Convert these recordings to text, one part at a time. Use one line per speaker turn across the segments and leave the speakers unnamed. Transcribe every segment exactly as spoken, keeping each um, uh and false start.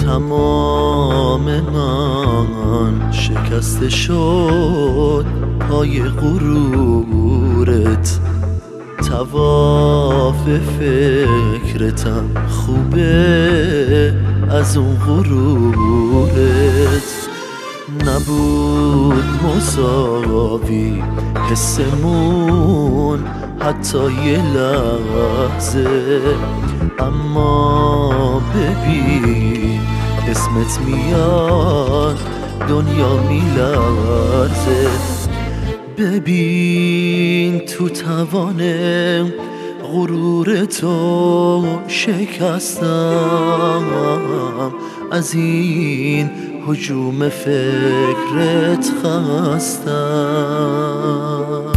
تمام من شکسته شد پای غرورت، طواف فکرتم خوبه از اون غرورت. نبود مساوی حسمون حتی یه لحظه، اما ببین اسمت میاد دنیا میلرزه. ببین تو توان غرور تو شکستم، از این هجوم فکرت خستم.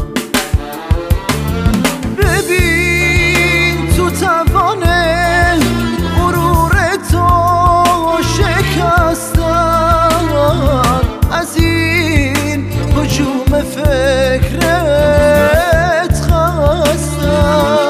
ببین تو توان غرور تو شکستم، از این هجوم فکرت خستم.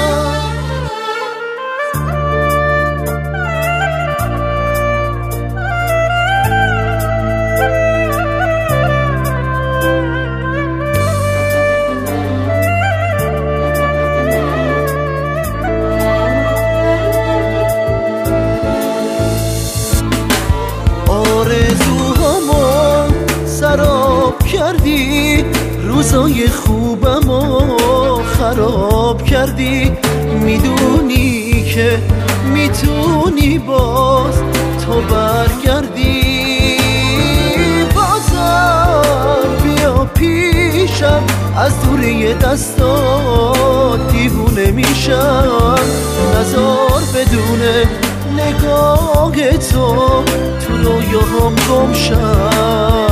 آرزوهامو سراب کردی، روزای خوبمو خراب کردی. میدونی که میتونی باز تو برگردی، بازم بیا پیشم، از دوری دستات دیوونه میشم. نزار بدونه نگاه تو تو رویاهام گم شم.